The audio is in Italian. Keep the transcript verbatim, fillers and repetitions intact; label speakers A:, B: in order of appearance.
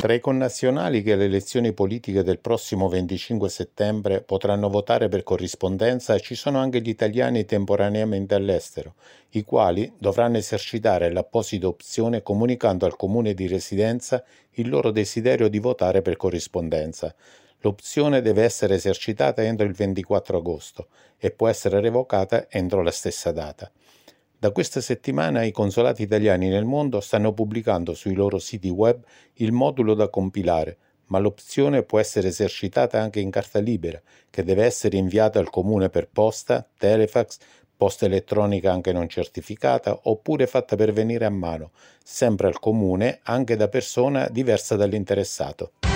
A: Tra i connazionali che alle elezioni politiche del prossimo venticinque settembre potranno votare per corrispondenza ci sono anche gli italiani temporaneamente all'estero, i quali dovranno esercitare l'apposita opzione comunicando al comune di residenza il loro desiderio di votare per corrispondenza. L'opzione deve essere esercitata entro il ventiquattro agosto e può essere revocata entro la stessa data. Da questa settimana i consolati italiani nel mondo stanno pubblicando sui loro siti web il modulo da compilare, ma l'opzione può essere esercitata anche in carta libera, che deve essere inviata al comune per posta, telefax, posta elettronica anche non certificata oppure fatta pervenire a mano, sempre al comune, anche da persona diversa dall'interessato.